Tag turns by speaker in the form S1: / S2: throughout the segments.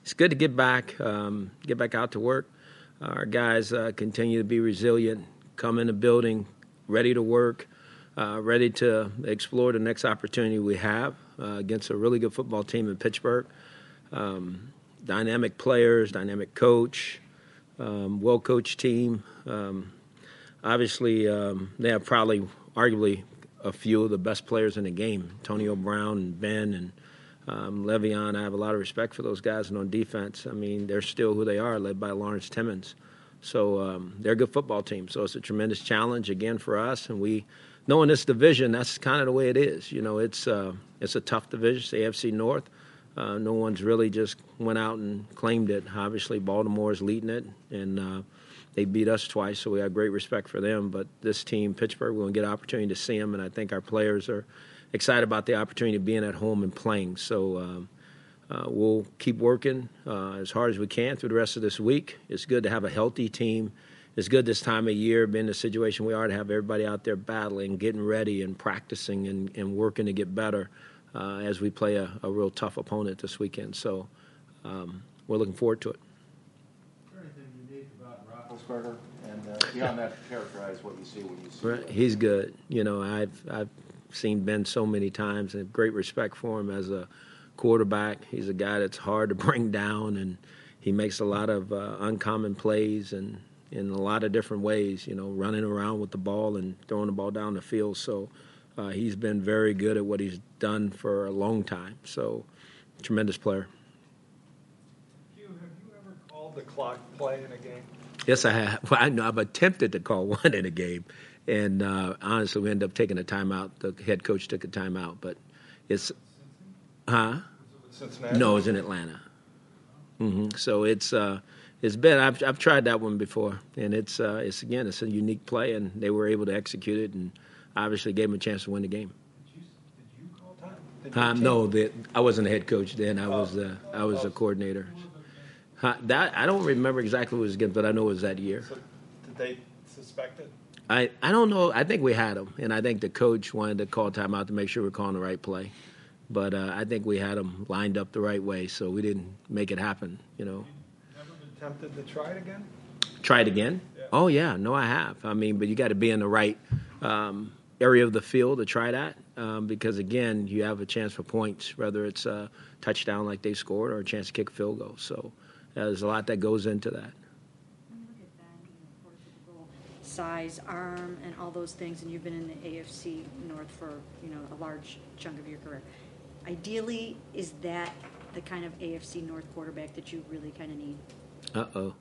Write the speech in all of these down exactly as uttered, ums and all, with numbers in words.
S1: it's good to get back, um, get back out to work. Our guys uh, continue to be resilient, come in the building, ready to work, uh, ready to explore the next opportunity we have uh, against a really good football team in Pittsburgh. Um, dynamic players, dynamic coach, um, well-coached team. Um, obviously, um, they have probably, arguably, a few of the best players in the game. Antonio Brown and Ben and Um, Le'Veon, I have a lot of respect for those guys. And on defense, I mean, they're still who they are, led by Lawrence Timmons. So um, they're a good football team. So it's a tremendous challenge, again, for us. And we, knowing this division, that's kind of the way it is. You know, it's uh, it's a tough division. It's the A F C North. Uh, no one's really just went out and claimed it. Obviously, Baltimore is leading it, and uh, they beat us twice, so we have great respect for them. But this team, Pittsburgh, we're going to get an opportunity to see them, and I think our players are excited about the opportunity of being at home and playing. So um, uh, we'll keep working uh, as hard as we can through the rest of this week. It's good to have a healthy team. It's good this time of year, being the situation we are, to have everybody out there battling, getting ready and practicing and, and working to get better uh, as we play a, a real tough opponent this weekend. So um, we're looking forward to it.
S2: Is there anything unique about Roethlisberger? And uh, beyond that, characterize what you see when you see
S1: right.
S2: him.
S1: He's good. You know, I've I've seen Ben so many times, and great respect for him as a quarterback. He's a guy that's hard to bring down, and he makes a lot of uh, uncommon plays and in a lot of different ways, you know, running around with the ball and throwing the ball down the field. So uh, he's been very good at what he's done for a long time. So tremendous player.
S3: Hugh, have you ever called the clock play in a game?
S1: Yes, I have. Well, I know I've attempted to call one in a game. And uh, honestly, we ended up taking a timeout. The head coach took a timeout, but it's, huh?
S3: Cincinnati?
S1: No, it was in Atlanta. Mm-hmm. So it's uh, it's been. I've I've tried that one before, and it's uh, it's again, it's a unique play, and they were able to execute it, and obviously gave them a chance to win the game.
S3: Did you, did you call time? Did your
S1: Um,
S3: team-
S1: no, the, I wasn't a head coach then. I was uh, I was a coordinator. Huh, that I don't remember exactly what it was against, but I know it was that year.
S3: So did they suspect it?
S1: I, I don't know. I think we had him, and I think the coach wanted to call timeout to make sure we're calling the right play. But uh, I think we had them lined up the right way, so we didn't make it happen, you know.
S3: Never been tempted to try it again?
S1: Try it again?
S3: Yeah.
S1: Oh, yeah. No, I have. I mean, but you got to be in the right um, area of the field to try that um, because, again, you have a chance for points, whether it's a touchdown like they scored or a chance to kick a field goal. So uh, there's a lot that goes into that.
S4: When you look at Ben, you know, of course, with the goal, size, arm, and all those things, and you've been in the A F C North for, you know, a large chunk of your career. Ideally, is that the kind of A F C North quarterback that you really kind of need?
S1: Uh-oh.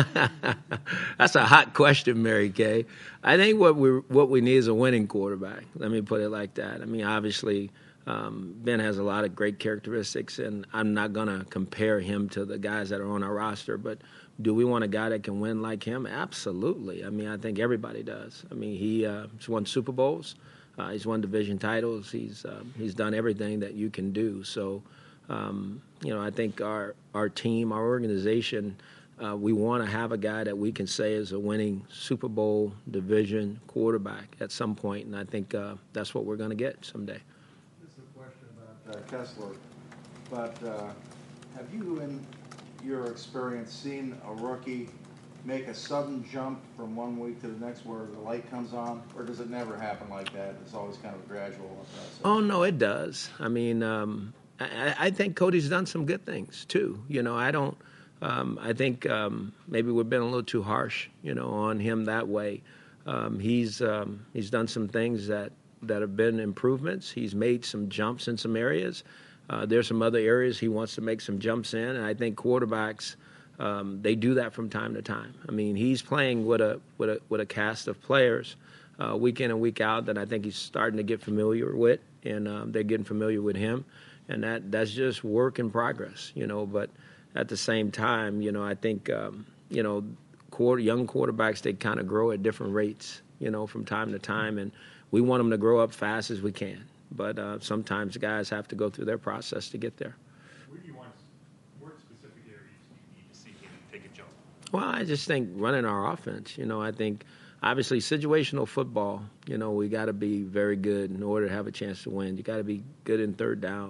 S1: That's a hot question, Mary Kay. I think what we what we need is a winning quarterback. Let me put it like that. I mean, obviously, um, Ben has a lot of great characteristics, and I'm not going to compare him to the guys that are on our roster, but do we want a guy that can win like him? Absolutely. I mean, I think everybody does. I mean, he, uh, he's won Super Bowls. Uh, he's won division titles. He's um, he's done everything that you can do. So, um, you know, I think our our team, our organization, uh, we want to have a guy that we can say is a winning Super Bowl division quarterback at some point, and I think uh, that's what we're going to get someday.
S2: This is a question about uh, Kessler, but uh, have you, in your experience, seen a rookie make a sudden jump from one week to the next where the light comes on, or does it never happen like that? It's always kind of a gradual process.
S1: Oh, no, it does. I mean, um, I, I think Cody's done some good things, too. You know, I don't um, – I think um, maybe we've been a little too harsh, you know, on him that way. Um, he's um, he's done some things that, that have been improvements. He's made some jumps in some areas. Uh, there's some other areas he wants to make some jumps in, and I think quarterbacks – Um, they do that from time to time. I mean, he's playing with a with a with a cast of players uh, week in and week out that I think he's starting to get familiar with, and um, they're getting familiar with him, and that that's just work in progress, you know. But at the same time, you know, I think um, you know, quarter, young quarterbacks, they kind of grow at different rates, you know, from time to time, and we want them to grow up fast as we can. But uh, sometimes guys have to go through their process to get there.
S5: Where do you want, what specific areas do you need to see him take a jump?
S1: Well, I just think running our offense, you know, I think obviously situational football, you know, we got to be very good in order to have a chance to win. You got to be good in third down.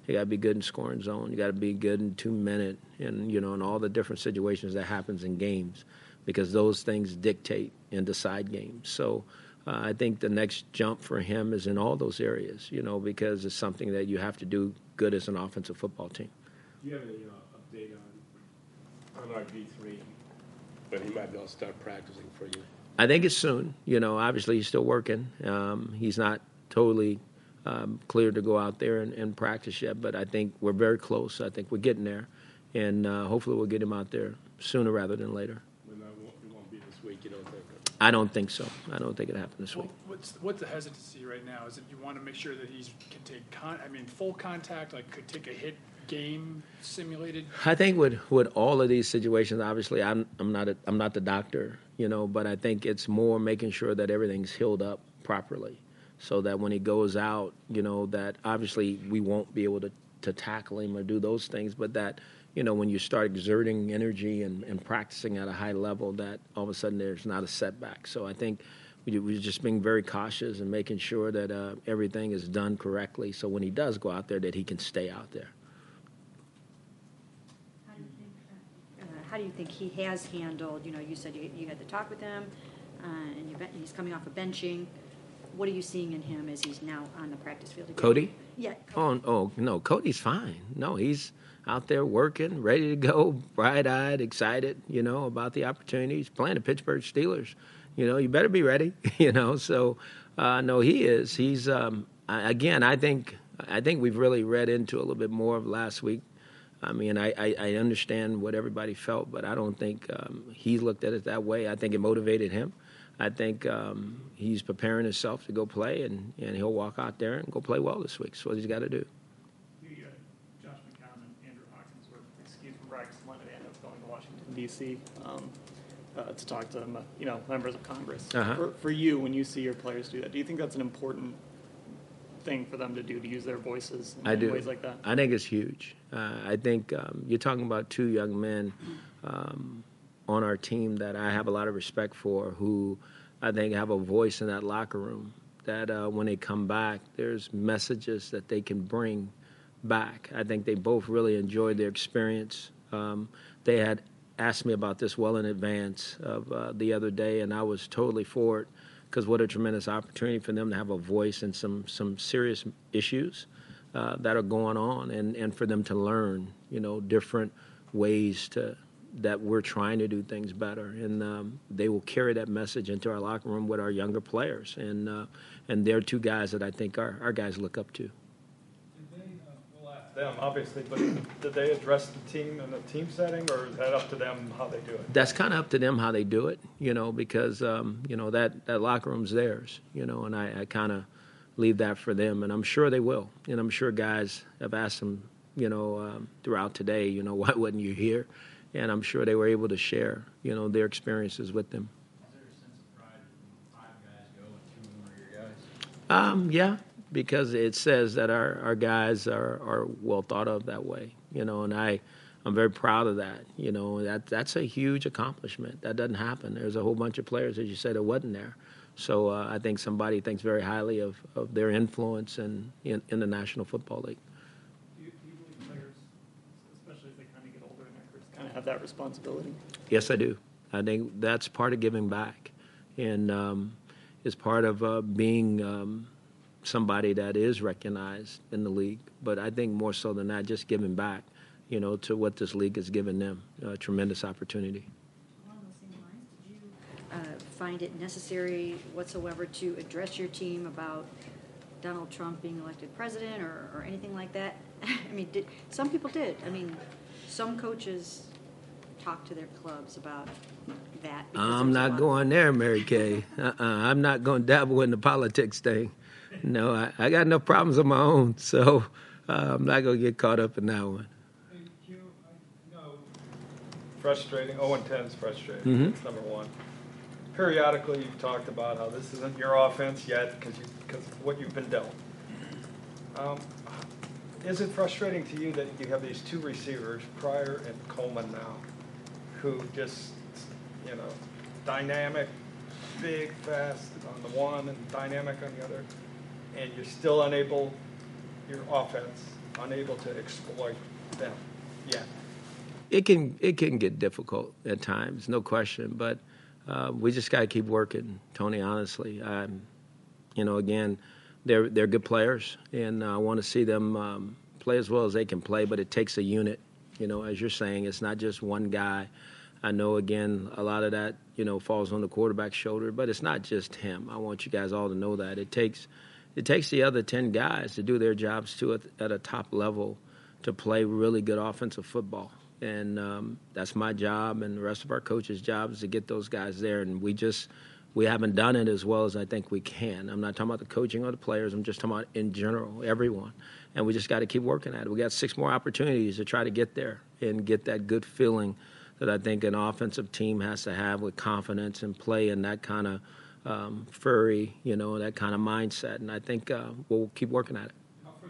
S1: You got to be good in scoring zone. You got to be good in two minute, and you know, in all the different situations that happens in games, because those things dictate and decide games. So uh, I think the next jump for him is in all those areas, you know, because it's something that you have to do good as an offensive football team.
S6: Do you have any uh, update on on R G three when he might be able to start practicing for you?
S1: I think it's soon. You know, obviously he's still working. Um, he's not totally um, cleared to go out there and, and practice yet, but I think we're very close. I think we're getting there, and uh, hopefully we'll get him out there sooner rather than later.
S6: When that won't, it won't be this week, you don't think?
S1: I don't think so. I don't think it'll happen this
S7: Well,
S1: week.
S7: what's, what's the hesitancy right now? Is it you want to make sure that he can take con, I mean, full contact, like could take a hit game simulated?
S1: I think with, with all of these situations, obviously I'm I'm not a, I'm not the doctor, you know, but I think it's more making sure that everything's healed up properly, so that when he goes out, you know, that obviously we won't be able to, to tackle him or do those things, but that, you know, when you start exerting energy and, and practicing at a high level, that all of a sudden there's not a setback. So I think we, we're just being very cautious and making sure that uh, everything is done correctly, so when he does go out there, that he can stay out there.
S4: How do you think, uh, how do you think he has handled, you know, you said you, you had to talk with him, uh, and you, he's coming off of benching. What are you seeing in him as he's now on the practice field again?
S1: Cody?
S4: Yeah.
S1: Oh, oh, no, Cody's fine. No, he's out there working, ready to go, bright-eyed, excited, you know, about the opportunities, playing the Pittsburgh Steelers. You know, you better be ready, you know. So, uh, no, he is. He's, um, I, again, I think I think we've really read into a little bit more of last week. I mean, I, I, I understand what everybody felt, but I don't think um, he looked at it that way. I think it motivated him. I think um, he's preparing himself to go play, and, and he'll walk out there and go play well this week. That's what he's got to do.
S8: You, uh, Josh McCown and Andrew Hawkins were excused from practice Monday. They ended up going to Washington, D C um, uh, to talk to them, uh, you know, members of Congress.
S1: Uh-huh.
S8: For, for you, when you see your players do that, do you think that's an important thing for them to do, to use their voices in,
S1: I do.
S8: in ways like that?
S1: I think it's huge. Uh, I think um, you're talking about two young men um, on our team that I have a lot of respect for, who I think have a voice in that locker room, that uh, when they come back, there's messages that they can bring back. I think they both really enjoyed their experience. Um, they had asked me about this well in advance of uh, the other day, and I was totally for it, because what a tremendous opportunity for them to have a voice in some, some serious issues uh, that are going on, and, and for them to learn, you know, different ways to that we're trying to do things better. And um, they will carry that message into our locker room with our younger players. And uh, and they're two guys that I think our, our guys look up to.
S3: Did they, uh, we'll ask them, obviously, but did they address the team in a team setting, or is that up to them how they do it?
S1: That's kind of up to them how they do it, you know, because, um, you know, that, that locker room's theirs, you know, and I, I kind of leave that for them. And I'm sure they will. And I'm sure guys have asked them, you know, um, throughout today, you know, why wasn't you here? And I'm sure they were able to share, you know, their experiences with them.
S9: Is there a sense of pride when five guys go and two of them are your guys?
S1: Um, yeah, because it says that our, our guys are, are well thought of that way, you know, and I, I'm very proud of that. You know, that that's a huge accomplishment. That doesn't happen. There's a whole bunch of players, as you said, that wasn't there. So uh, I think somebody thinks very highly of, of their influence in, in, in the National Football League.
S8: Do you, do you believe players, especially as they kind of get older in their careers, kind of have that responsibility?
S1: Yes, I do. I think that's part of giving back, and um, is part of uh, being um, somebody that is recognized in the league. But I think more so than that, just giving back, you know, to what this league has given them, a tremendous opportunity.
S4: Along those same lines, did you uh, find it necessary whatsoever to address your team about Donald Trump being elected president, or, or anything like that? I mean, did, some people did. I mean, some coaches talk to their clubs about that. because
S1: I'm
S4: there's a
S1: not
S4: lot-
S1: going there, Mary Kay. Uh-uh. I'm not going to dabble in the politics thing. No, I, I got enough problems of my own, so uh, I'm not going to get caught up in that one.
S3: Hey, Q, I know frustrating, oh and ten is frustrating,
S1: Mhm.
S3: that's number one. Periodically, you've talked about how this isn't your offense yet because you, because of what you've been dealt. Um, Is it frustrating to you that you have these two receivers, Pryor and Coleman now, who just, you know, dynamic, big, fast on the one and dynamic on the other, and you're still unable, your offense, unable to exploit them yet?
S1: It can it can get difficult at times, no question. But uh, we just got to keep working, Tony. Honestly, um, you know, again, they're they're good players, and I want to see them um, play as well as they can play. But it takes a unit, you know, as you're saying. It's not just one guy. I know, again, a lot of that, you know, falls on the quarterback's shoulder, but it's not just him. I want you guys all to know that it takes it takes the other ten guys to do their jobs too at, at a top level to play really good offensive football. And um, that's my job, and the rest of our coaches' job is to get those guys there. And we just we haven't done it as well as I think we can. I'm not talking about the coaching or the players. I'm just talking about in general, everyone. And we just got to keep working at it. We got six more opportunities to try to get there and get that good feeling that I think an offensive team has to have with confidence and play in that kind of um, furry, you know, that kind of mindset. And I think uh, we'll keep working at it.
S3: Alfred,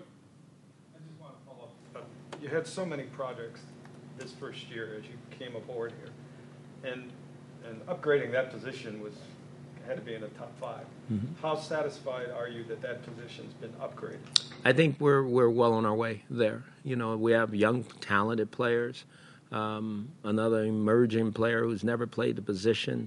S3: I just want to follow up. You had so many projects this first year as you came aboard here, and and upgrading that position was had to be in the top five. Mm-hmm. How satisfied are you that that position's been upgraded?
S1: I think we're we're well on our way there. You know, we have young, talented players. Um, another emerging player who's never played the position.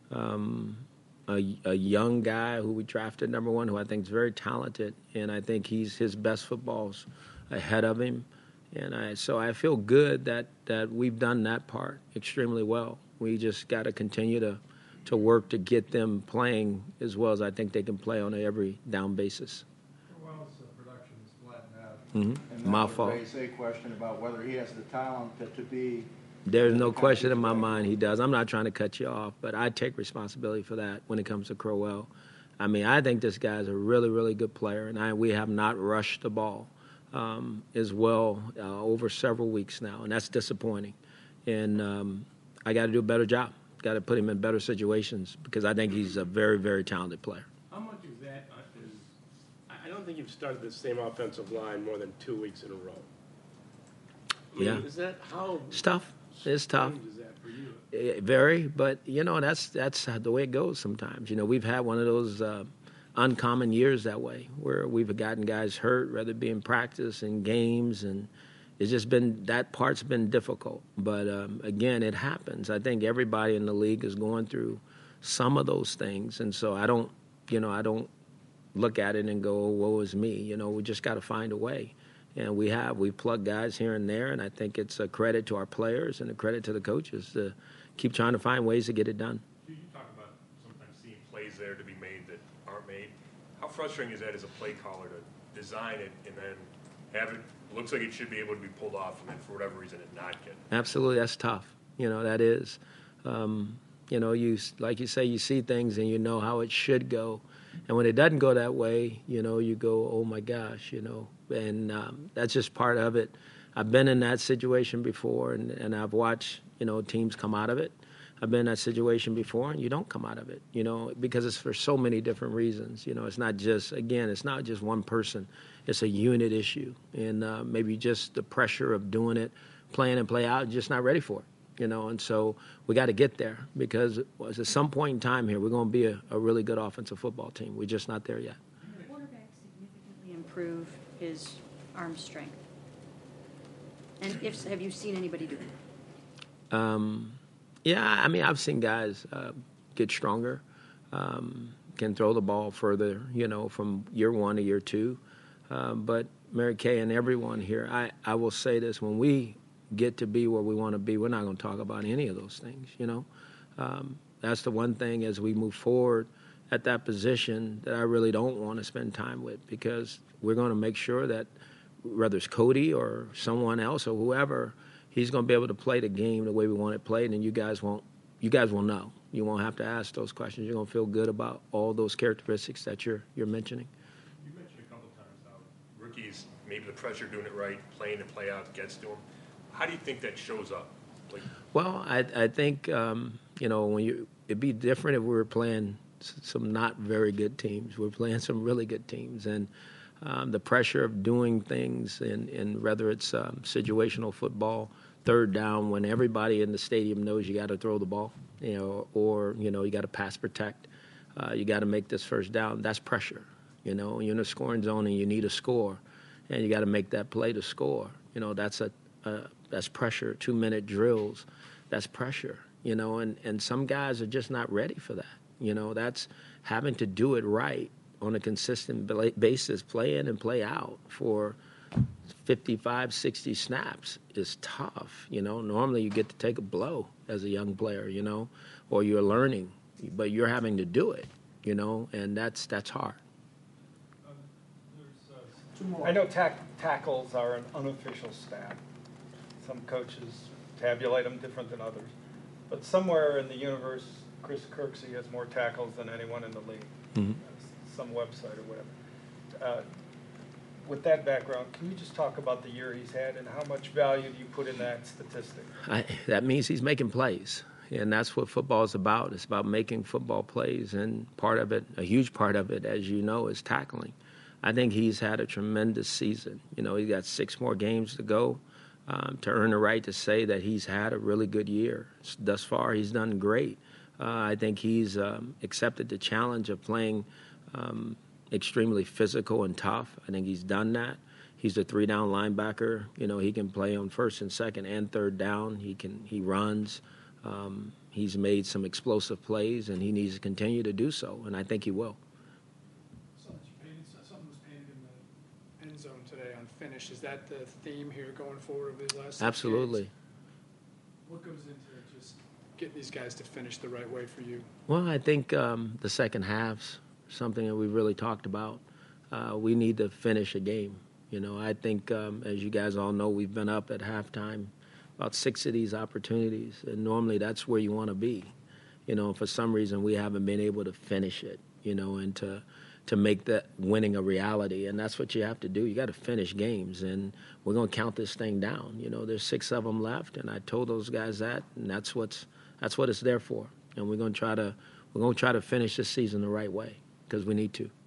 S1: Um, a, a young guy who we drafted number one, who I think is very talented, and I think he's his best football's ahead of him. And I, so I feel good that, that we've done that part extremely well. We just got to continue to to work to get them playing as well as I think they can play on an every down basis.
S2: Crowell's uh, production is flattened out.
S1: Mm-hmm.
S2: And that
S1: My
S2: would
S1: fault.
S2: raise a question about whether he has the talent to, to be.
S1: There's no
S2: the
S1: question in my
S2: kind of
S1: mind he does. I'm not trying to cut you off, but I take responsibility for that when it comes to Crowell. I mean, I think this guy's a really, really good player, and I, we have not rushed the ball um, as well uh, over several weeks now, and that's disappointing. And um, I got to do a better job. Got to put him in better situations because I think he's a very, very talented player.
S6: How much is that? uh, Is, I don't think you've started the same offensive line more than two weeks in a row. I mean,
S1: Yeah.
S6: Is that how?
S1: It's tough. It's tough.
S6: strange Is that for you?
S1: Eh, Very, but you know that's that's the way it goes sometimes. You know, we've had one of those uh, uncommon years that way where we've gotten guys hurt, whether it be in practice and games, and it's just been that part's been difficult. But um, again, it happens. I think everybody in the league is going through some of those things, and so I don't, you know, I don't look at it and go, oh, "Woe is me." You know, we just got to find a way. And we have. We've plugged guys here and there, and I think it's a credit to our players and a credit to the coaches to keep trying to find ways to get it done.
S5: You talk about sometimes seeing plays there to be made that aren't made. How frustrating is that as a play caller to design it and then have it, looks like it should be able to be pulled off, and then for whatever reason it not get?
S1: Absolutely, that's tough. You know, that is. Um, you know, you like you say, you see things and you know how it should go. And when it doesn't go that way, you know, you go, oh, my gosh, you know. And um, that's just part of it. I've been in that situation before, and, and I've watched, you know, teams come out of it. I've been in that situation before, and you don't come out of it, you know, because it's for so many different reasons. You know, it's not just, again, it's not just one person. It's a unit issue. And uh, maybe just the pressure of doing it, playing and play out, just not ready for it. You know, and so we got to get there because at some point in time here, we're going to be a, a really good offensive football team. We're just not there yet.
S4: The quarterback significantly improve his arm strength. And if have you seen anybody do it?
S1: Um, yeah, I mean, I've seen guys uh, get stronger, um, can throw the ball further, you know, from year one to year two. Uh, but Mary Kay and everyone here, I, I will say this, when we get to be where we want to be, we're not going to talk about any of those things, you know. Um, that's the one thing as we move forward at that position that I really don't want to spend time with, because we're going to make sure that whether it's Cody or someone else or whoever, he's going to be able to play the game the way we want it played, and you guys won't, you guys will know. You won't have to ask those questions. You're going to feel good about all those characteristics that you're you're mentioning.
S5: You mentioned a couple times how rookies, maybe the pressure doing it right, playing and play out gets to them. How do you think that shows up? Like,
S1: Well, I I think um, you know, when you it'd be different if we were playing s- some not very good teams. We're playing some really good teams, and um, the pressure of doing things in, in whether it's um, situational football, third down, when everybody in the stadium knows you got to throw the ball, you know, or you know you got to pass protect, uh, you got to make this first down. That's pressure. You know, you're in a scoring zone and you need a score. and you got to make that play to score. You know, that's a, a that's pressure. Two minute drills, that's pressure. You know, and and some guys are just not ready for that. You know, that's having to do it right on a consistent basis, play in and play out for fifty-five, sixty snaps is tough. You know, normally you get to take a blow as a young player, you know, or you're learning, but you're having to do it, you know, and that's that's hard.
S3: I know tack, tackles are an unofficial stat. Some coaches tabulate them different than others. But somewhere in the universe, Chris Kirksey has more tackles than anyone in the league.
S1: Mm-hmm.
S3: Some website or whatever. Uh, with that background, can you just talk about the year he's had and how much value do you put in that statistic?
S1: I, that means he's making plays, and that's what football is about. It's about making football plays, and part of it, a huge part of it, as you know, is tackling. I think he's had a tremendous season. You know, he's got six more games to go um, to earn the right to say that he's had a really good year. Thus far, he's done great. Uh, I think he's um, accepted the challenge of playing um, extremely physical and tough. I think he's done that. He's a three-down linebacker. You know, he can play on first and second and third down. He can he runs. Um, he's made some explosive plays, and he needs to continue to do so, and I think he will.
S7: Something was painted in the end zone today on finish. Is that the theme here going forward over these last six
S1: Absolutely.
S7: games? What goes into just getting these guys to finish the right way for you?
S1: Well, I think um, the second half's something that we really talked about. Uh, we need to finish a game. You know, I think, um, as you guys all know, we've been up at halftime about six of these opportunities, and normally that's where you want to be. You know, for some reason we haven't been able to finish it, you know, and to to make that winning a reality, and that's what you have to do. You got to finish games, and we're going to count this thing down. You know, there's six of them left, and I told those guys that, and that's what's that's what it's there for. And we're going to try to we're going to try to finish this season the right way because we need to.